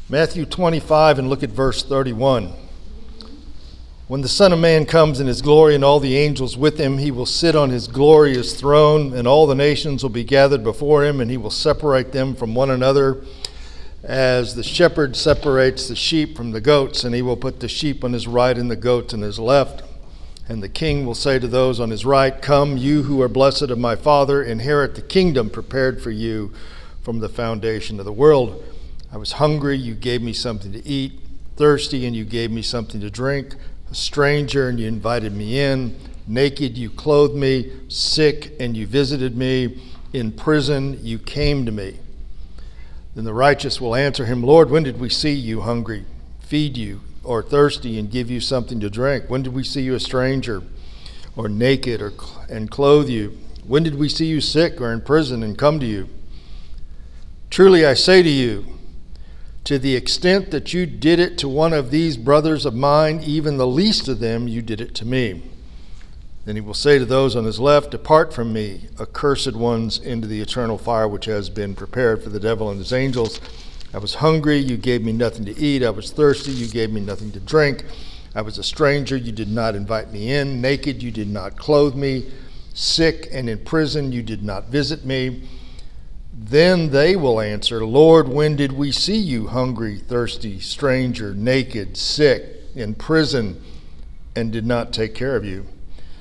Matthew 25, and look at verse 31. When the Son of Man comes in his glory and all the angels with him, he will sit on his glorious throne, and all the nations will be gathered before him, and he will separate them from one another, as the shepherd separates the sheep from the goats, and he will put the sheep on his right and the goats on his left. And the king will say to those on his right, "Come, you who are blessed of my Father, inherit the kingdom prepared for you from the foundation of the world. I was hungry, you gave me something to eat, thirsty, and you gave me something to drink, a stranger, and you invited me in, naked, you clothed me, sick, and you visited me, in prison, you came to me." Then the righteous will answer him, "Lord, when did we see you hungry, feed you, or thirsty, and give you something to drink? When did we see you a stranger, or naked, and clothe you? When did we see you sick or in prison and come to you? Truly I say to you, to the extent that you did it to one of these brothers of mine, even the least of them, you did it to me." Then he will say to those on his left, "Depart from me, accursed ones, into the eternal fire which has been prepared for the devil and his angels. I was hungry, you gave me nothing to eat. I was thirsty, you gave me nothing to drink. I was a stranger, you did not invite me in. Naked, you did not clothe me. Sick and in prison, you did not visit me." Then they will answer, "Lord, when did we see you hungry, thirsty, stranger, naked, sick, in prison, and did not take care of you?"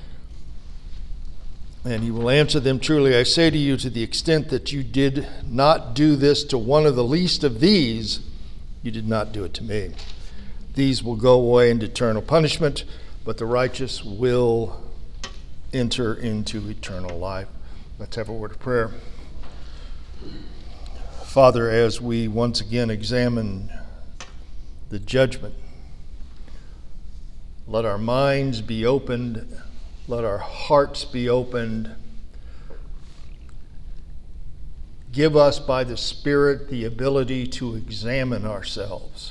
And he will answer them, "Truly I say to you, to the extent that you did not do this to one of the least of these, you did not do it to me." These will go away into eternal punishment, but the righteous will enter into eternal life. Let's have a word of prayer. Father, as we once again examine the judgment, let our minds be opened, let our hearts be opened. Give us by the Spirit the ability to examine ourselves,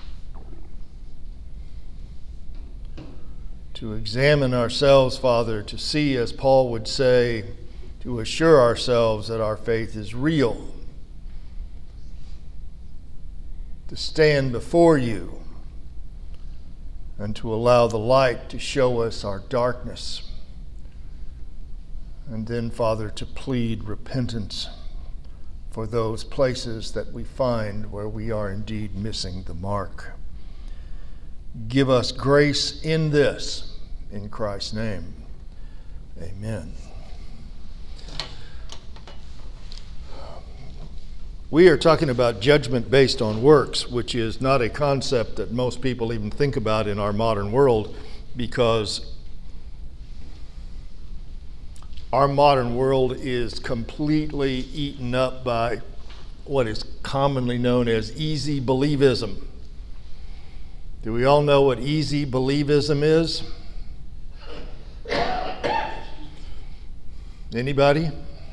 Father, to see, as Paul would say, to assure ourselves that our faith is real, to stand before you and to allow the light to show us our darkness, and then, Father, to plead repentance for those places that we find where we are indeed missing the mark. Give us grace in this, in Christ's name. Amen. We are talking about judgment based on works, which is not a concept that most people even think about in our modern world, because our modern world is completely eaten up by what is commonly known as easy believism. Do we all know what easy believism is? Anybody?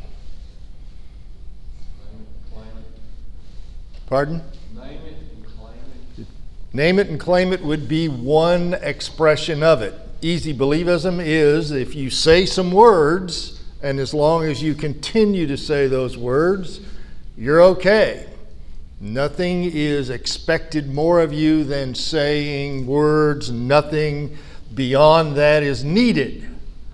Pardon? Name it and claim it. Name it and claim it would be one expression of it. Easy believism is if you say some words, and as long as you continue to say those words, you're okay. Nothing is expected more of you than saying words. Nothing beyond that is needed.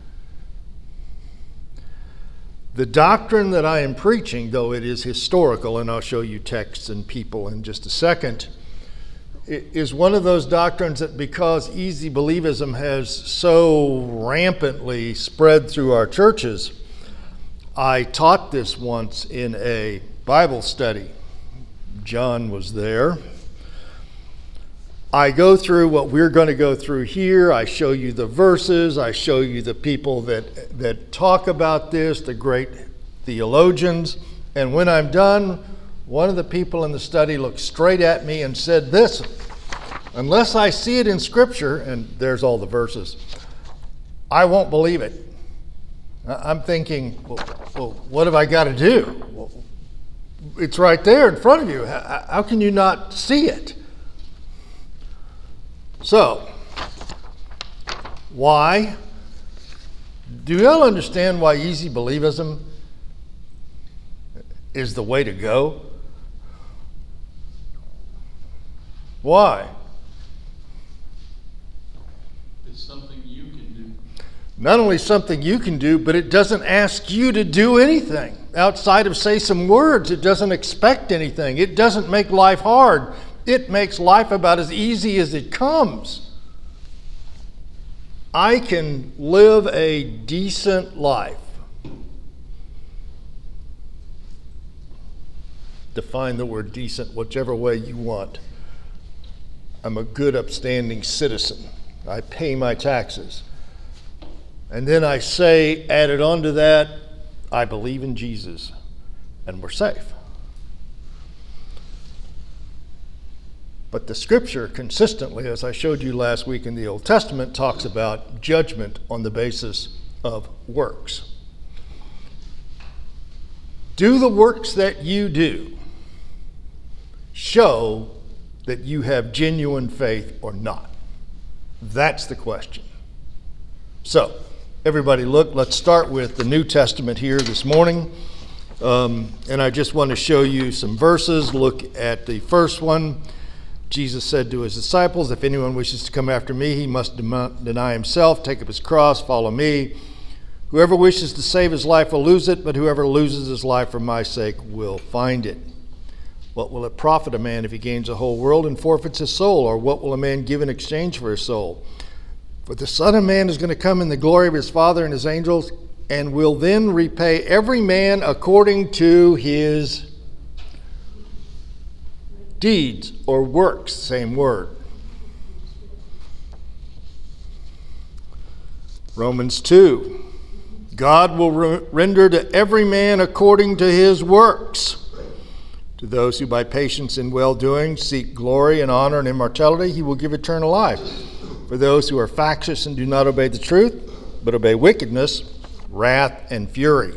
The doctrine that I am preaching, though it is historical, and I'll show you texts and people in just a second, is one of those doctrines that, because easy believism has so rampantly spread through our churches, I taught this once in a Bible study. John was there. I go through what we're going to go through here. I show you the verses. I show you the people that talk about this, the great theologians. And when I'm done, one of the people in the study looked straight at me and said this: "Unless I see it in Scripture," and there's all the verses, "I won't believe it." I'm thinking, well, what have I got to do? Well, it's right there in front of you. How can you not see it? So, why? Do you all understand why easy believism is the way to go? Why? It's something you can do. Not only something you can do, but it doesn't ask you to do anything outside of say some words. It doesn't expect anything. It doesn't make life hard. It makes life about as easy as it comes. I can live a decent life. Define the word decent whichever way you want. I'm a good, upstanding citizen. I pay my taxes. And then I say, added on to that, I believe in Jesus, and we're safe. But the scripture consistently, as I showed you last week in the Old Testament, talks about judgment on the basis of works. Do the works that you do show that you have genuine faith or not? That's the question. So, everybody look, let's start with the New Testament here this morning. And I just want to show you some verses. Look at the first one. Jesus said to his disciples, if anyone wishes to come after me, he must deny himself, take up his cross, follow me. Whoever wishes to save his life will lose it, but whoever loses his life for my sake will find it. What will it profit a man if he gains the whole world and forfeits his soul? Or what will a man give in exchange for his soul? For the Son of Man is going to come in the glory of his Father and his angels, and will then repay every man according to his deeds or works, same word. Romans 2. God will render to every man according to his works. To those who by patience in well-doing seek glory and honor and immortality, he will give eternal life. For those who are factious and do not obey the truth, but obey wickedness, wrath and fury.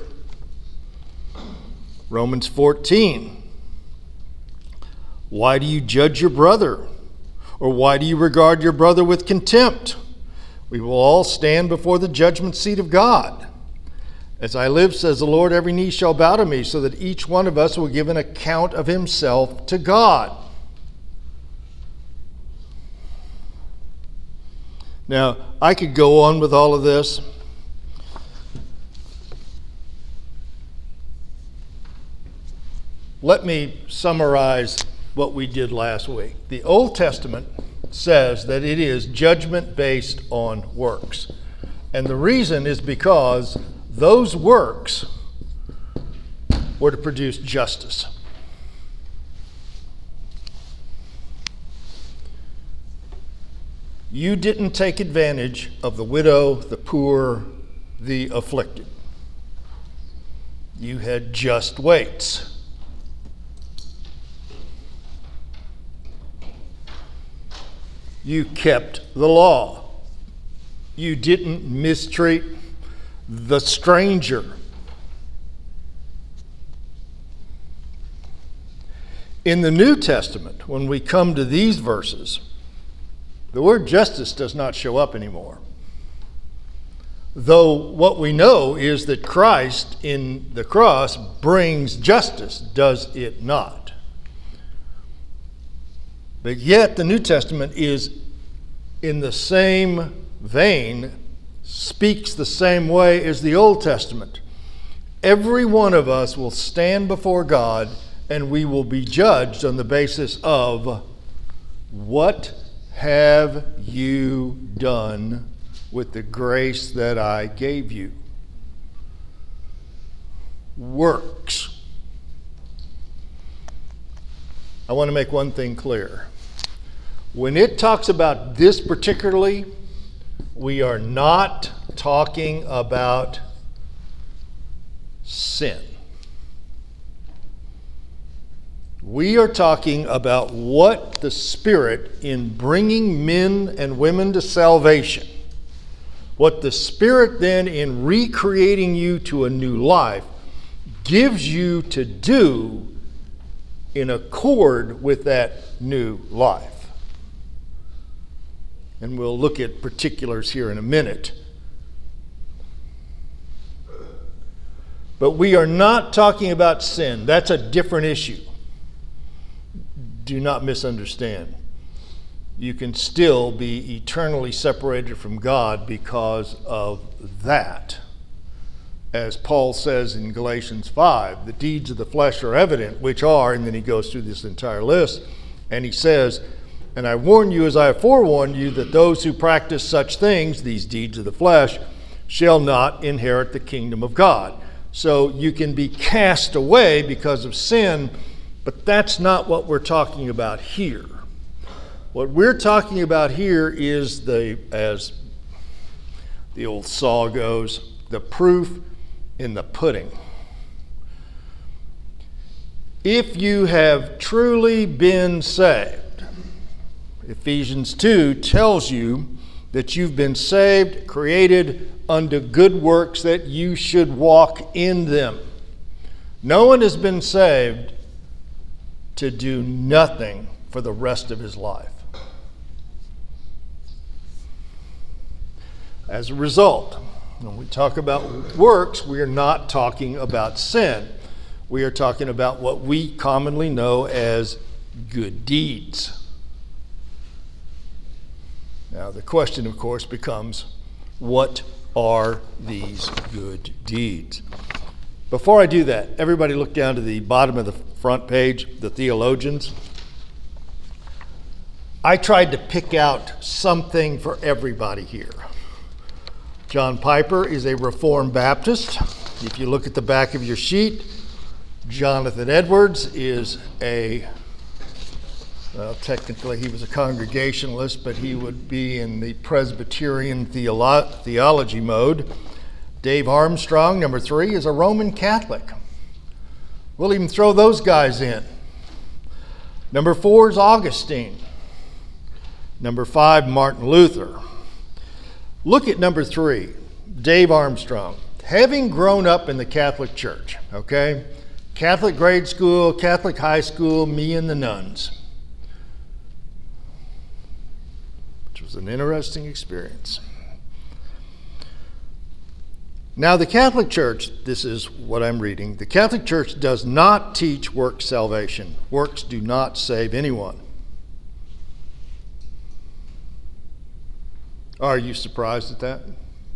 Romans 14. Why do you judge your brother? Or why do you regard your brother with contempt? We will all stand before the judgment seat of God. As I live, says the Lord, every knee shall bow to me, so that each one of us will give an account of himself to God. Now, I could go on with all of this. Let me summarize what we did last week. The Old Testament says that it is judgment based on works. And the reason is because those works were to produce justice. You didn't take advantage of the widow, the poor, the afflicted. You had just weights. You kept the law. You didn't mistreat the stranger. In the New Testament, when we come to these verses, the word justice does not show up anymore. Though what we know is that Christ in the cross brings justice, does it not? But yet the New Testament is in the same vein, speaks the same way as the Old Testament. Every one of us will stand before God and we will be judged on the basis of what have you done with the grace that I gave you? Works. I want to make one thing clear. When it talks about this particularly, we are not talking about sin. We are talking about what the Spirit, in bringing men and women to salvation, what the Spirit then in recreating you to a new life gives you to do in accord with that new life. And we'll look at particulars here in a minute. But we are not talking about sin. That's a different issue. Do not misunderstand. you can still be eternally separated from God because of that. As Paul says in Galatians 5, the deeds of the flesh are evident, which are, and then he goes through this entire list, and he says, and I warn you as I have forewarned you that those who practice such things, these deeds of the flesh, shall not inherit the kingdom of God. So you can be cast away because of sin, but that's not what we're talking about here. What we're talking about here is as the old saw goes, the proof in the pudding. If you have truly been saved, Ephesians 2 tells you that you've been saved, created unto good works, that you should walk in them. No one has been saved to do nothing for the rest of his life. As a result, when we talk about works, we are not talking about sin. We are talking about what we commonly know as good deeds. Now, the question, of course, becomes, what are these good deeds? Before I do that, everybody look down to the bottom of the front page, the theologians. I tried to pick out something for everybody here. John Piper is a Reformed Baptist. If you look at the back of your sheet, Jonathan Edwards is technically he was a Congregationalist, but he would be in the Presbyterian theology mode. Dave Armstrong, number 3, is a Roman Catholic. We'll even throw those guys in. Number 4 is Augustine. Number 5, Martin Luther. Look at number 3, Dave Armstrong. Having grown up in the Catholic Church, okay? Catholic grade school, Catholic high school, me and the nuns. Which was an interesting experience. Now, the Catholic Church, this is what I'm reading, the Catholic Church does not teach works salvation. Works do not save anyone. Are you surprised at that?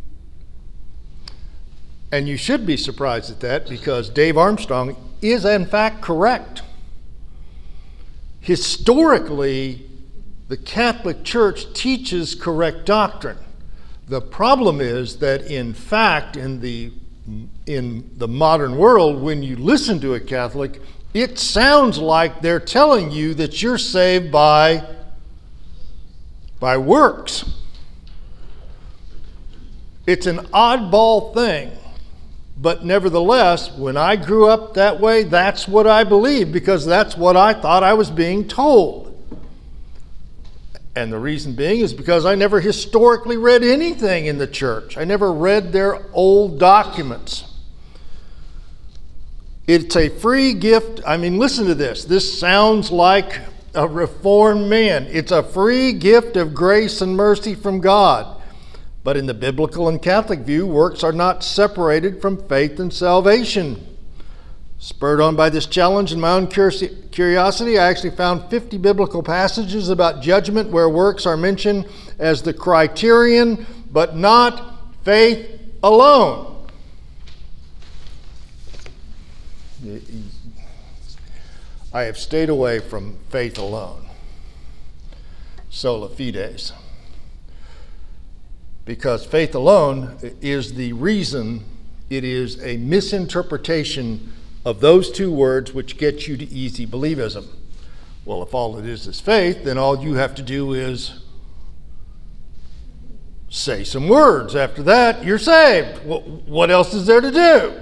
And you should be surprised at that, because Dave Armstrong is in fact correct. Historically, the Catholic Church teaches correct doctrine. The problem is that in fact, in the modern world, when you listen to a Catholic, it sounds like they're telling you that you're saved by works. It's an oddball thing, but nevertheless, when I grew up that way, that's what I believed, because that's what I thought I was being told. And the reason being is because I never historically read anything in the church. I never read their old documents. It's a free gift. I mean, listen to this. This sounds like a reformed man. It's a free gift of grace and mercy from God. But in the biblical and Catholic view, works are not separated from faith and salvation. Spurred on by this challenge and my own curiosity, I actually found 50 biblical passages about judgment where works are mentioned as the criterion, but not faith alone. I have stayed away from faith alone, sola fides. Because faith alone is the reason it is a misinterpretation of those two words which get you to easy believism. Well, if all it is faith, then all you have to do is say some words. After that, you're saved. What else is there to do?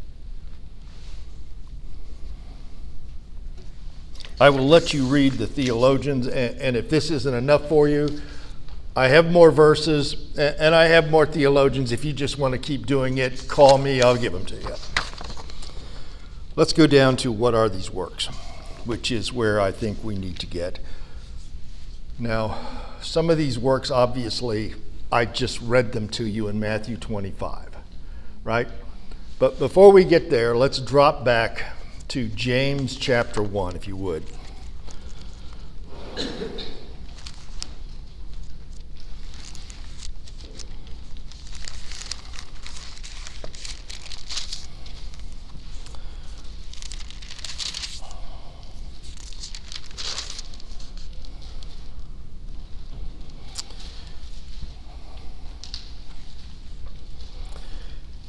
I will let you read the theologians, and if this isn't enough for you, I have more verses, and I have more theologians. If you just want to keep doing it, call me, I'll give them to you. Let's go down to what are these works, which is where I think we need to get. Now, some of these works, obviously, I just read them to you in Matthew 25, right? But before we get there, let's drop back to James chapter 1, if you would.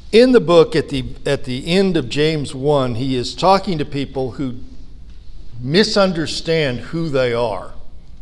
In the book, at the end of James 1, he is talking to people who misunderstand who they are.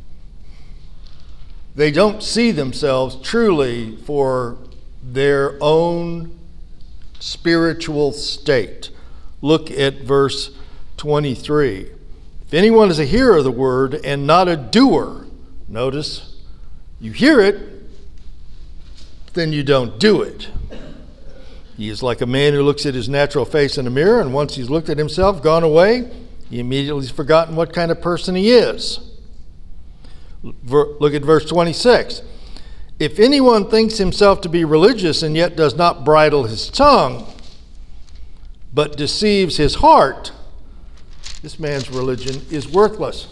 They don't see themselves truly for their own spiritual state. Look at verse 23. If anyone is a hearer of the word and not a doer, notice, you hear it, then you don't do it. He is like a man who looks at his natural face in a mirror, and once he's looked at himself, gone away, he immediately has forgotten what kind of person he is. Look at verse 26. If anyone thinks himself to be religious and yet does not bridle his tongue, but deceives his heart, this man's religion is worthless.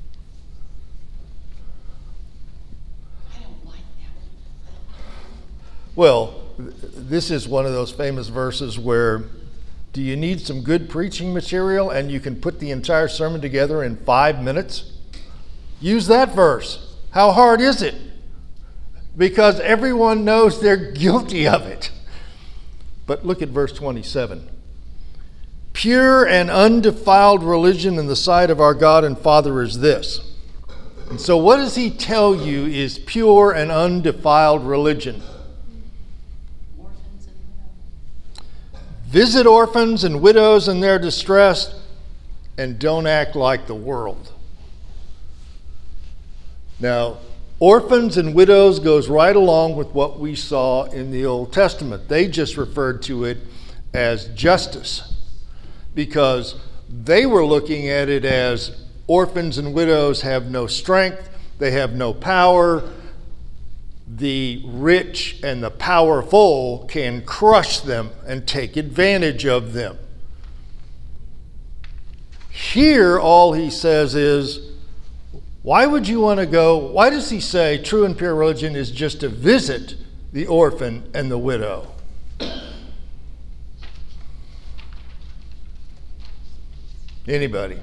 I don't like that. Well, this is one of those famous verses where, do you need some good preaching material and you can put the entire sermon together in 5 minutes? Use that verse. How hard is it? Because everyone knows they're guilty of it. But look at verse 27. Pure and undefiled religion in the sight of our God and Father is this. And so what does he tell you is pure and undefiled religion? Orphans and widows. Visit orphans and widows in their distress, and don't act like the world. Now, orphans and widows goes right along with what we saw in the Old Testament. They just referred to it as justice because they were looking at it as orphans and widows have no strength, they have no power. The rich and the powerful can crush them and take advantage of them. Here, all he says is, why would you want to go? Why does he say true and pure religion is just to visit the orphan and the widow? Anybody?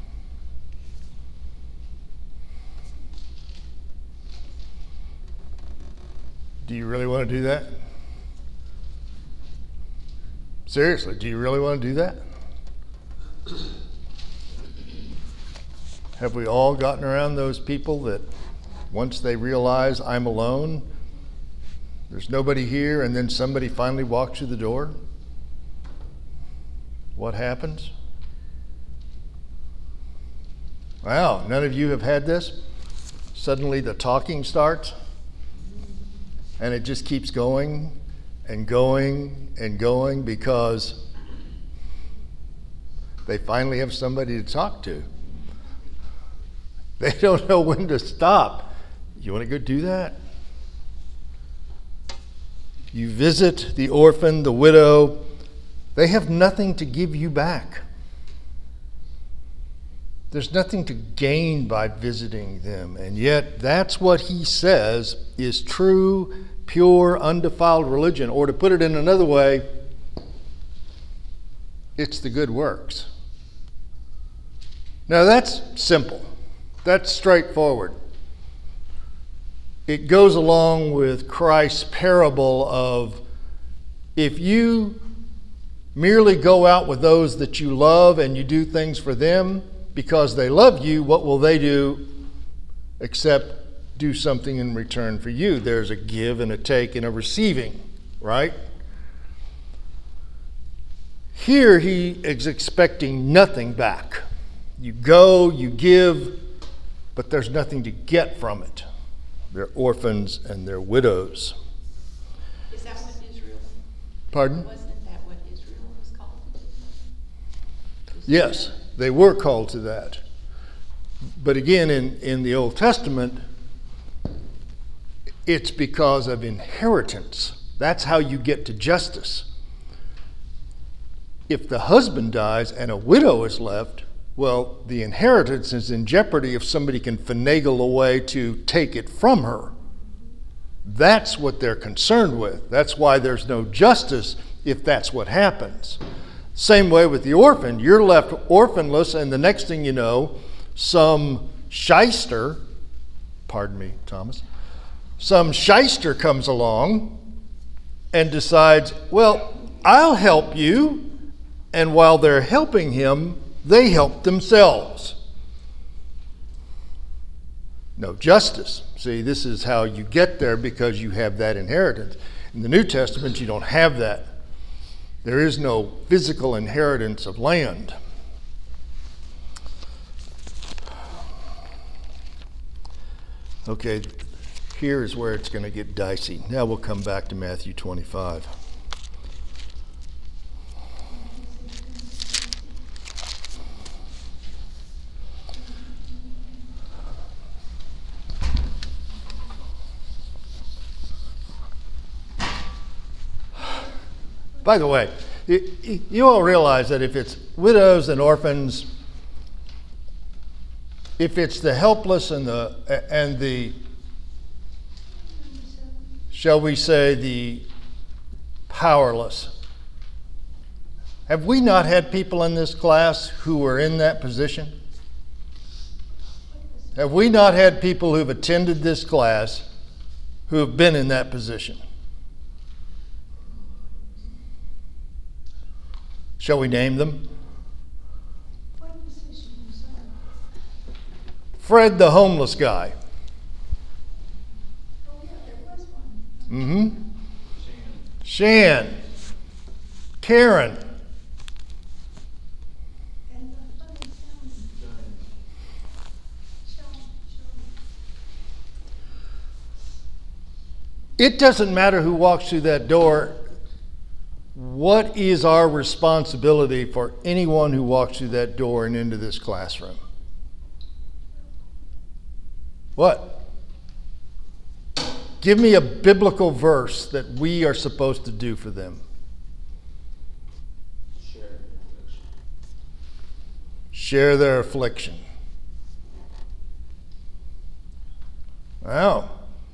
Do you really want to do that? Seriously, do you really want to do that? Have we all gotten around those people that once they realize I'm alone, there's nobody here, and then somebody finally walks through the door? What happens? Wow, none of you have had this? Suddenly the talking starts, and it just keeps going and going and going because they finally have somebody to talk to. They don't know when to stop. You want to go do that? You visit the orphan, the widow. They have nothing to give you back. There's nothing to gain by visiting them. And yet, that's what he says is true, pure, undefiled religion. Or to put it in another way, it's the good works. Now, that's simple. That's straightforward. It goes along with Christ's parable of if you merely go out with those that you love and you do things for them because they love you, what will they do except do something in return for you? There's a give and a take and a receiving, right? Here he is expecting nothing back. You go, you give, but there's nothing to get from it. They're orphans and they're widows. Is that what Israel? Pardon? Wasn't that what Israel was called? Yes, they were called to that. But again, in the Old Testament, it's because of inheritance. That's how you get to justice. If the husband dies and a widow is left, well, the inheritance is in jeopardy if somebody can finagle a way to take it from her. That's what they're concerned with. That's why there's no justice if that's what happens. Same way with the orphan. You're left orphanless, and the next thing you know, some shyster, pardon me, Thomas, some shyster comes along and decides, well, I'll help you. And while they're helping him, they help themselves. No justice. See, this is how you get there because you have that inheritance. In the New Testament, you don't have that. There is no physical inheritance of land. Okay, here's where it's going to get dicey. Now we'll come back to Matthew 25. By the way, you all realize that if it's widows and orphans, if it's the helpless and the shall we say the powerless, have we not had people in this class who were in that position? Have we not had people who've attended this class who have been in that position? Shall we name them? What position, sir? Fred, the homeless guy. Oh, yeah, there was one. Shan. Karen. And the funny sounding. Sean. It doesn't matter who walks through that door. What is our responsibility for anyone who walks through that door and into this classroom? What? Give me a biblical verse that we are supposed to do for them. Share their affliction. Wow.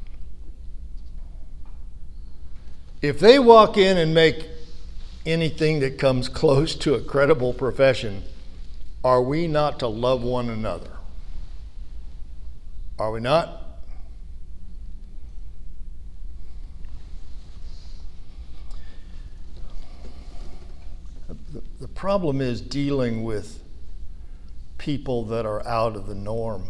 If they walk in and make anything that comes close to a credible profession, are we not to love one another? Are we not? The problem is dealing with people that are out of the norm.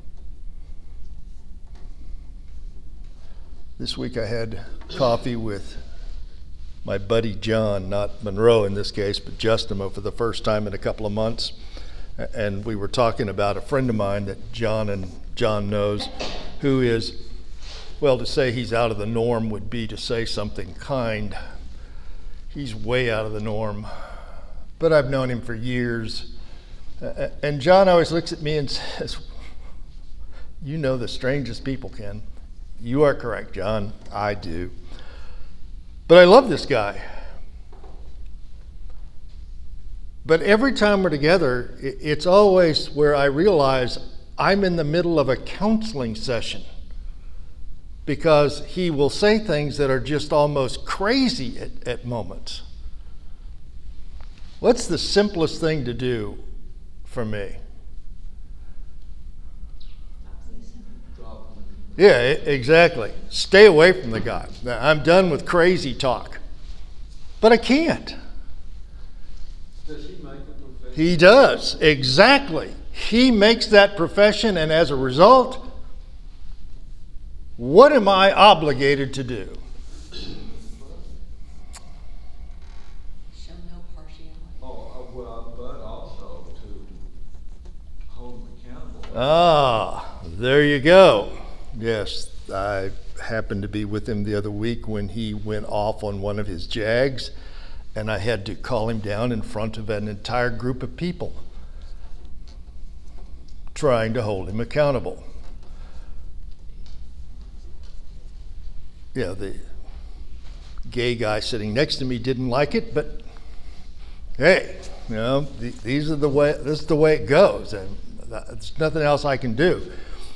This week I had coffee with my buddy John, not Monroe in this case, but Justimo for the first time in a couple of months. And we were talking about a friend of mine that John knows, who is, well, to say he's out of the norm would be to say something kind. He's way out of the norm. But I've known him for years. And John always looks at me and says, "You know the strangest people, Ken." You are correct, John. I do. But I love this guy. But every time we're together, it's always where I realize I'm in the middle of a counseling session, because he will say things that are just almost crazy at moments. What's the simplest thing to do for me? Yeah, exactly. Stay away from the guy. Now, I'm done with crazy talk. But I can't. Does he make a profession? He does, exactly. He makes that profession, and as a result, what am I obligated to do? Show no partiality. But also to hold him accountable. Ah, there you go. Yes, I happened to be with him the other week when he went off on one of his jags, and I had to call him down in front of an entire group of people, trying to hold him accountable. Yeah, the gay guy sitting next to me didn't like it, but hey, you know, this is the way it goes, and there's nothing else I can do.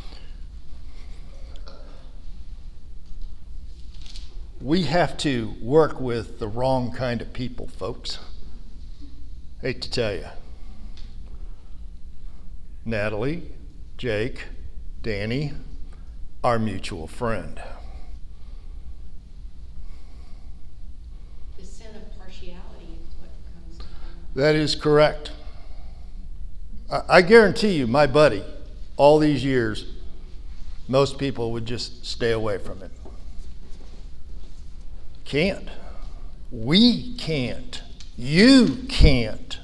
We have to work with the wrong kind of people, folks. Hate to tell you. Natalie, Jake, Danny, our mutual friend. The sin of partiality That is correct. I guarantee you, my buddy, all these years, most people would just stay away from it. Can't. We can't. You can't.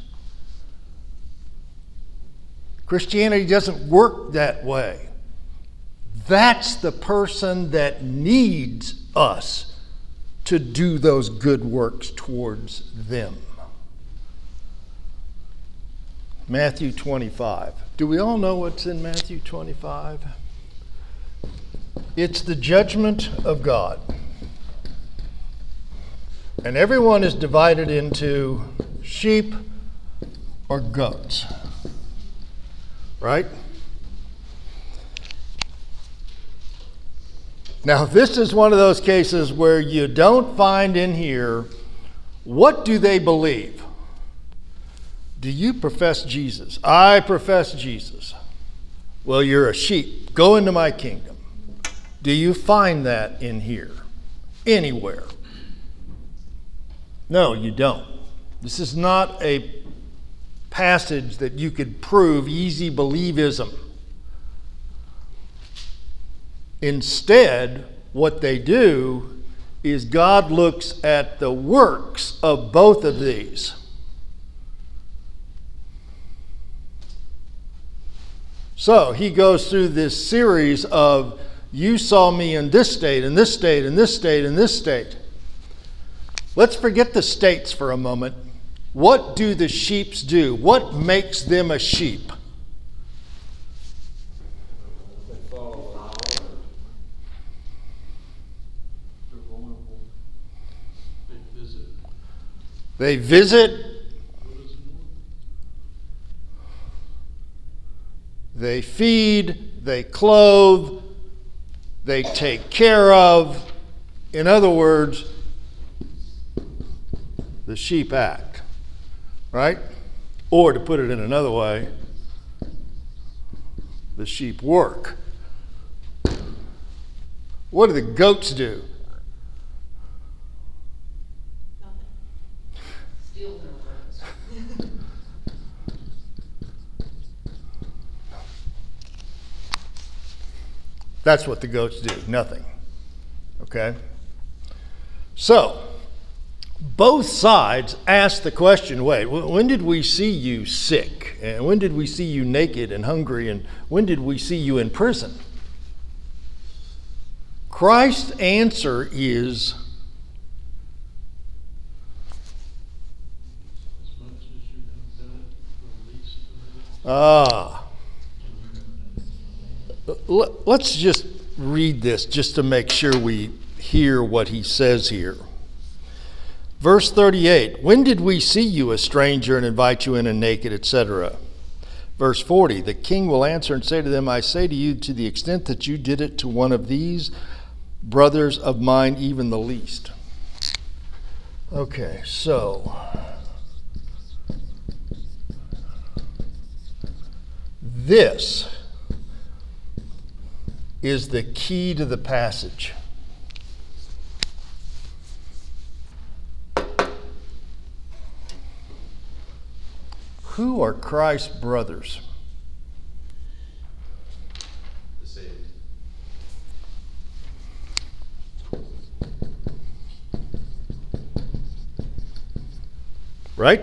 Christianity doesn't work that way. That's the person that needs us to do those good works towards them. Matthew 25. Do we all know what's in Matthew 25? It's the judgment of God. And everyone is divided into sheep or goats. Right? Now, this is one of those cases where you don't find in here, what do they believe? Do you profess Jesus? I profess Jesus. Well, you're a sheep. Go into my kingdom. Do you find that in here? Anywhere? No, you don't. This is not a passage that you could prove easy believism. Instead, what they do is God looks at the works of both of these. So he goes through this series of, you saw me in this state, in this state, in this state, in this state. Let's forget the states for a moment. What do the sheep do? What makes them a sheep? They follow the Lord. They're vulnerable. They visit. They visit. They feed, they clothe, they take care of. In other words, the sheep act, right? Or to put it in another way, the sheep work. What do the goats do? Nothing. Steal their words. That's what the goats do, nothing. Okay? So, both sides ask the question, wait, when did we see you sick? And when did we see you naked and hungry? And when did we see you in prison? Christ's answer is, As much as you have done it, the least of it. Let's just read this just to make sure we hear what he says here. Verse 38, when did we see you a stranger and invite you in and naked, etc.? Verse 40, the king will answer and say to them, I say to you, to the extent that you did it to one of these brothers of mine, even the least. Okay, so this is the key to the passage. Who are Christ's brothers? The saved. Right?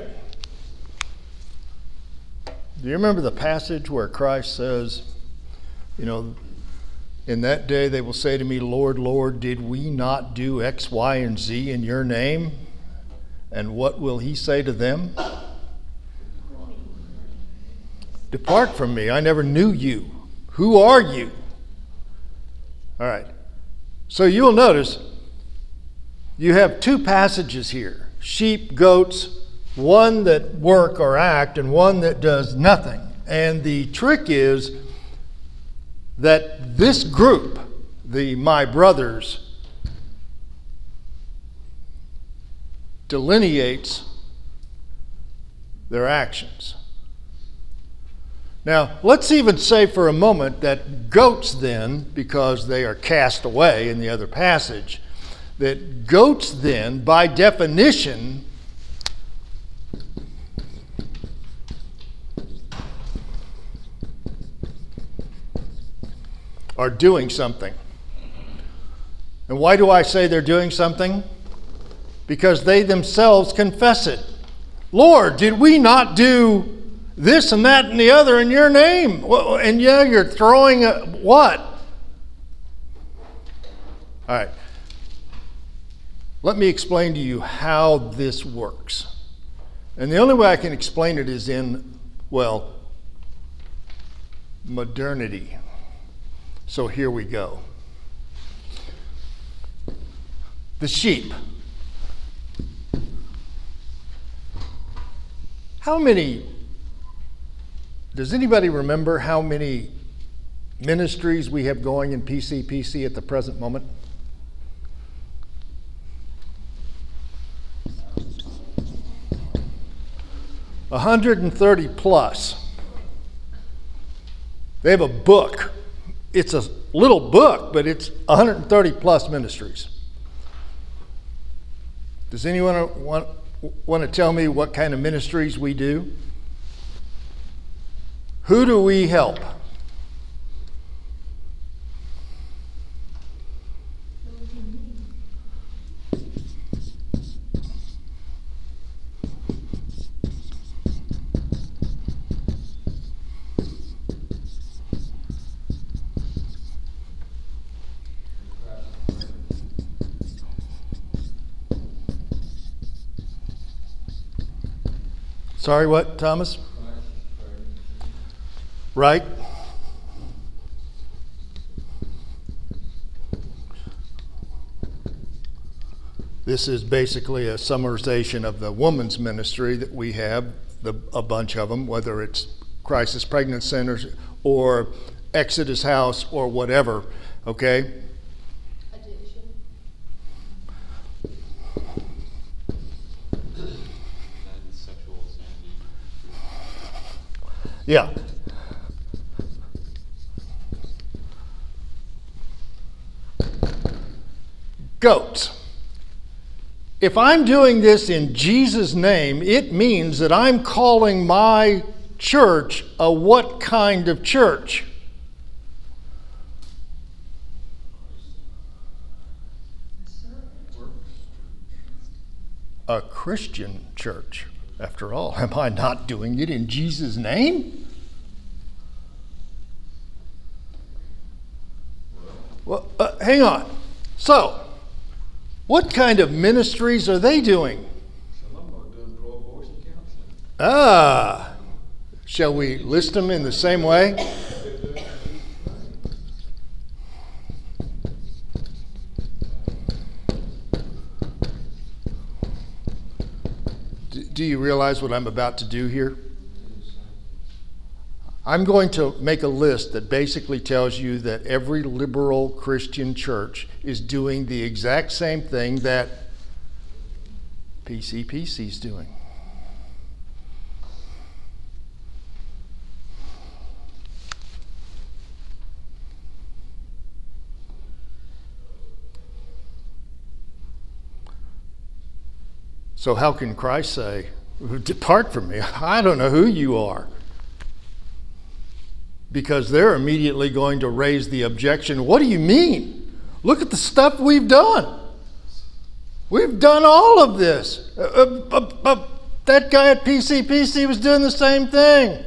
Do you remember the passage where Christ says, in that day they will say to me, Lord, Lord, did we not do X, Y, and Z in your name? And what will he say to them? Depart from me, I never knew you. Who are you? All right. So you'll notice you have two passages here. Sheep, goats, one that work or act and one that does nothing. And the trick is that this group, the my brothers, delineates their actions. Now, let's even say for a moment that goats then, because they are cast away in the other passage, that goats then, by definition, are doing something. And why do I say they're doing something? Because they themselves confess it. Lord, did we not do this and that and the other in your name? And yeah, you're throwing what? All right. Let me explain to you how this works. And the only way I can explain it is in, well, modernity. So here we go. The sheep. Does anybody remember how many ministries we have going in PCPC at the present moment? A 130 plus. They have a book. It's a little book, but it's 130 plus ministries. Does anyone want to tell me what kind of ministries we do? Who do we help? Sorry, what, Thomas? Right? This is basically a summarization of the women's ministry that we have, a bunch of them, whether it's Crisis Pregnant Centers or Exodus House or whatever, okay? Addiction. And sexual sanity. Yeah. Goats. If I'm doing this in Jesus' name, it means that I'm calling my church a what kind of church? A Christian church, after all. Am I not doing it in Jesus' name? Well, hang on. So, what kind of ministries are they doing? Some of them are doing pro-abortion counseling. Ah, shall we list them in the same way? Do you realize what I'm about to do here? I'm going to make a list that basically tells you that every liberal Christian church is doing the exact same thing that PCPC is doing. So how can Christ say, "Depart from me, I don't know who you are"? Because they're immediately going to raise the objection, what do you mean? Look at the stuff we've done. We've done all of this. That guy at PCPC was doing the same thing.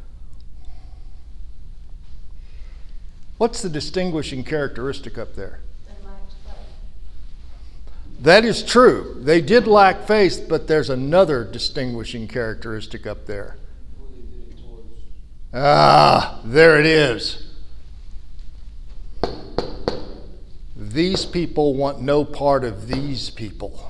What's the distinguishing characteristic up there? They lacked faith. That is true. They did lack faith, but there's another distinguishing characteristic up there. Ah, there it is. These people want no part of these people.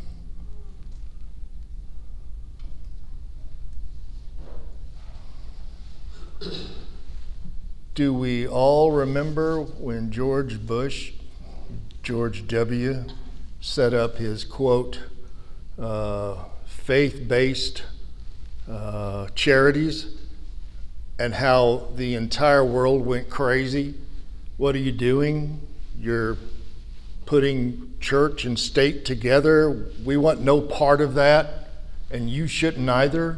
Do we all remember when George W., set up his, quote, faith-based charities, and how the entire world went crazy? What are you doing? You're putting church and state together. We want no part of that, and you shouldn't either.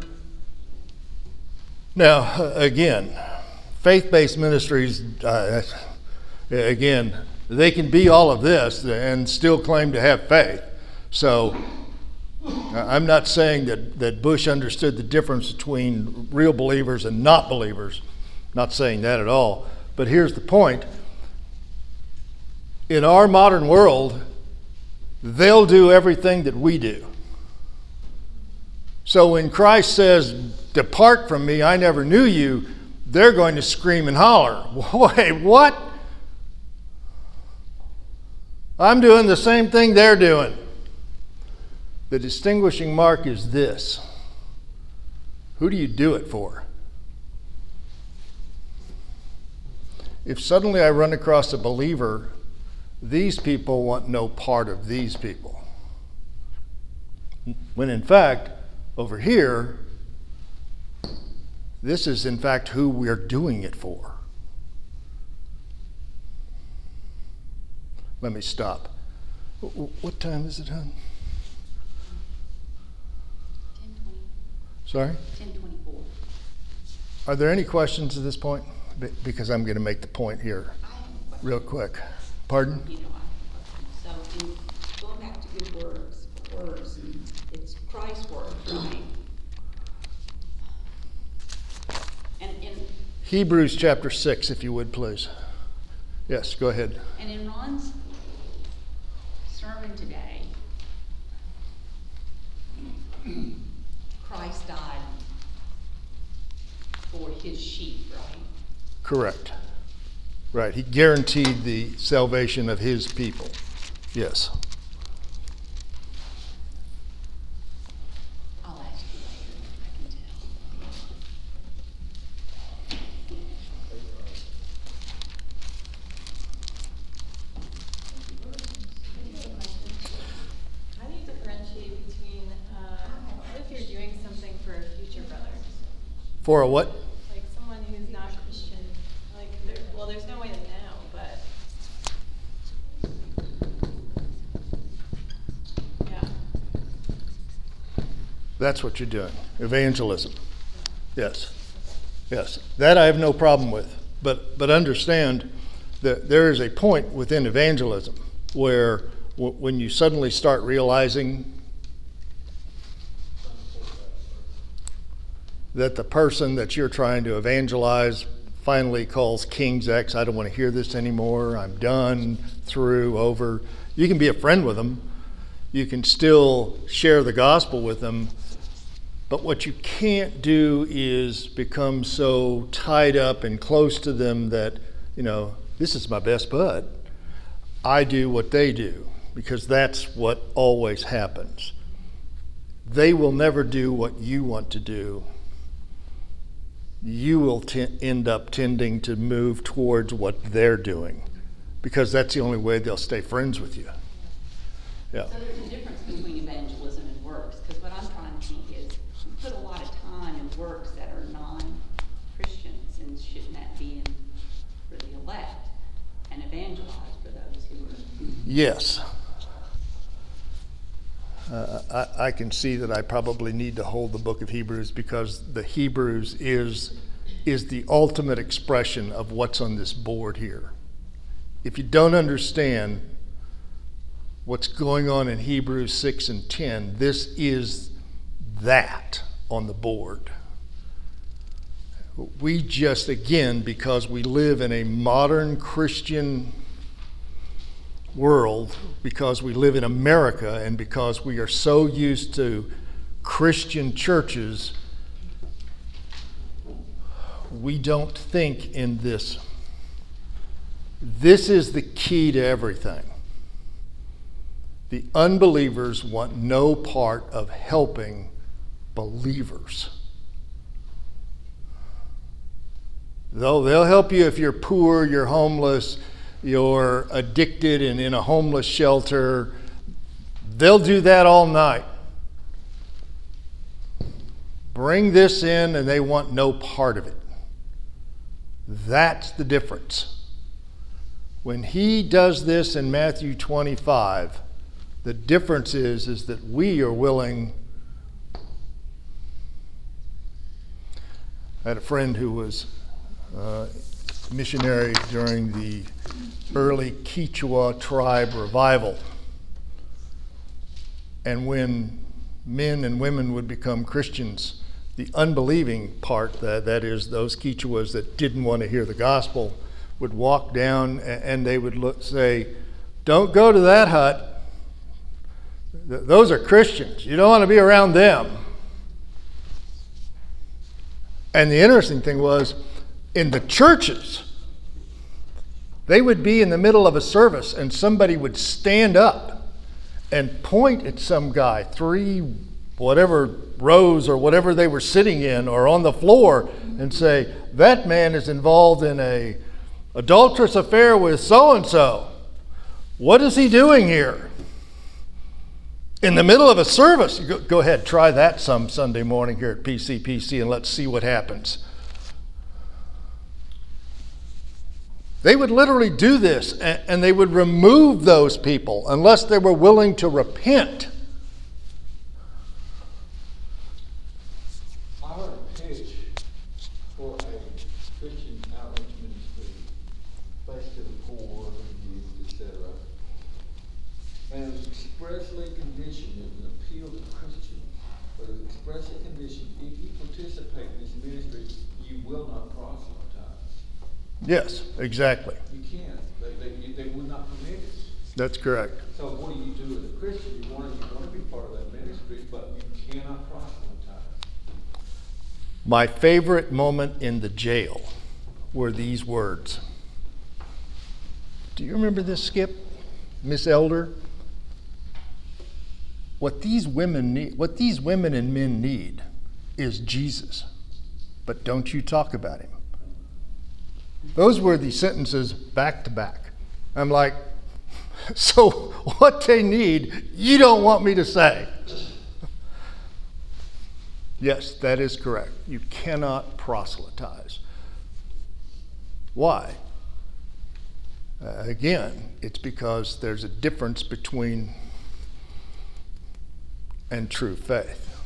Now, again, faith-based ministries, Again, they can be all of this and still claim to have faith. So I'm not saying that Bush understood the difference between real believers and not believers. Not saying that at all. But here's the point. In our modern world, they'll do everything that we do. So when Christ says, "Depart from me, I never knew you," they're going to scream and holler. Wait, what? I'm doing the same thing they're doing. The distinguishing mark is this. Who do you do it for? If suddenly I run across a believer, these people want no part of these people. When in fact, over here, this is in fact who we're doing it for. Let me stop. What time is it, hon? 10:20. Sorry? 10:24. Are there any questions at this point? Because I'm going to make the point here I have a question. real quick. Pardon? You know, I have a question. So, going back to your words, it's Christ's words, right? And Hebrews chapter 6, if you would, please. Yes, go ahead. and in Ron's sermon today, Christ died for his sheep, right? Correct. Right. He guaranteed the salvation of his people. Yes. I'll ask you later. I can tell. How do you differentiate between, what if you're doing something for a future brother? For a what? Like someone who's not Christian, like, well, there's no way to know, but. Yeah. That's what you're doing. Evangelism. Yes. Yes. That I have no problem with. But understand that there is a point within evangelism where when you suddenly start realizing that the person that you're trying to evangelize finally calls King's X, "I don't want to hear this anymore. I'm done, through, over." You can be a friend with them. You can still share the gospel with them. But what you can't do is become so tied up and close to them that, this is my best bud. I do what they do, because that's what always happens. They will never do what you want to do. You will end up tending to move towards what they're doing, because that's the only way they'll stay friends with you. Yeah. So there's a difference between evangelism and works, because what I'm trying to think is, we put a lot of time in works that are non-Christians, and shouldn't that be in for the elect, and evangelize for those who are? Yes. I can see that I probably need to hold the book of Hebrews, because the Hebrews is the ultimate expression of what's on this board here. If you don't understand what's going on in Hebrews 6 and 10, this is that on the board. We just, again, because we live in a modern Christian world, because we live in America, and because we are so used to Christian churches, we don't think in this. This is the key to everything. The unbelievers want no part of helping believers. Though they'll help you if you're poor, you're homeless, you're addicted and in a homeless shelter. They'll do that all night. Bring this in and they want no part of it. That's the difference. When he does this in Matthew 25, the difference is that we are willing. I had a friend who was missionary during the early Quechua tribe revival. And when men and women would become Christians, the unbelieving part, that is those Quechuas that didn't want to hear the gospel, would walk down and they would say, "Don't go to that hut. Those are Christians. You don't want to be around them." And the interesting thing was, in the churches, they would be in the middle of a service and somebody would stand up and point at some guy, 3 whatever rows or whatever they were sitting in or on the floor, and say, "That man is involved in a adulterous affair with so-and-so. What is he doing here?" In the middle of a service. Go ahead, try that some Sunday morning here at PCPC and let's see what happens. They would literally do this, and they would remove those people unless they were willing to repent. I heard a pitch for a Christian outreach ministry, face to the poor, the youth, etc. And it was expressly conditioned, it was an appeal to Christians, but it was expressly conditioned, if you participate in this ministry, you will not proselytize. Yes, exactly. You can't. They would not permit it. That's correct. So what do you do as a Christian? You want to be part of that ministry, but you cannot proselytize. My favorite moment in the jail were these words. Do you remember this, Skip? Miss Elder? What these women and men need is Jesus. But don't you talk about him. Those were the sentences back to back. I'm like, so what they need, you don't want me to say. Yes, that is correct. You cannot proselytize. Why? Again, it's because there's a difference between and true faith.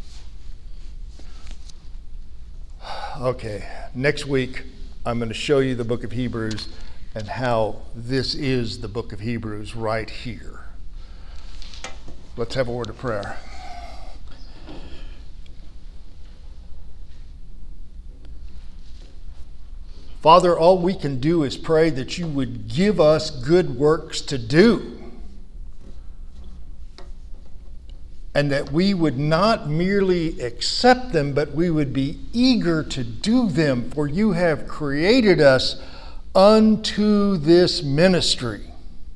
Okay, next week I'm going to show you the book of Hebrews and how this is the book of Hebrews right here. Let's have a word of prayer. Father, all we can do is pray that you would give us good works to do, and that we would not merely accept them, but we would be eager to do them, for you have created us unto this ministry.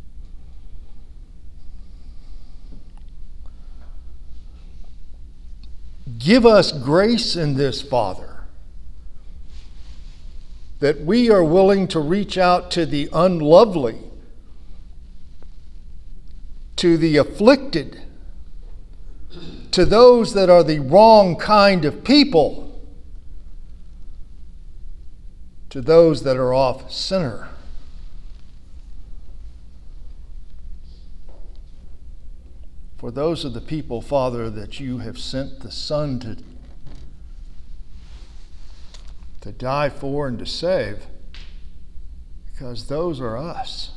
Give us grace in this, Father, that we are willing to reach out to the unlovely, to the afflicted, to those that are the wrong kind of people, to those that are off center. For those are the people, Father, that you have sent the Son to die for and to save, because those are us.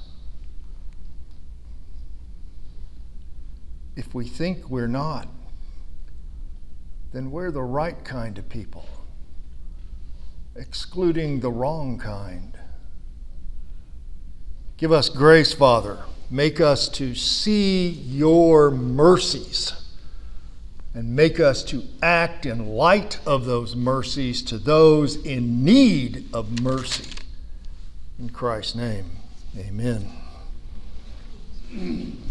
If we think we're not, then we're the right kind of people, excluding the wrong kind. Give us grace, Father. Make us to see your mercies, and make us to act in light of those mercies to those in need of mercy. In Christ's name, amen.